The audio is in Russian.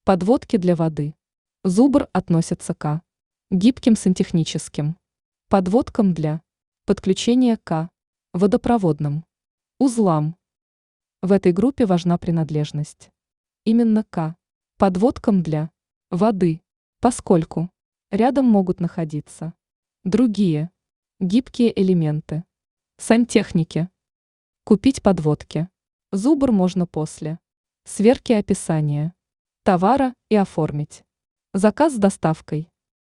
Подводки для воды. Зубр относится к гибким сантехническим подводкам для подключения к водопроводным узлам. В этой группе важна принадлежность именно к подводкам для воды, поскольку рядом могут находиться другие гибкие элементы сантехники. Купить подводки зубр можно после сверки описания товара и оформить заказ с доставкой.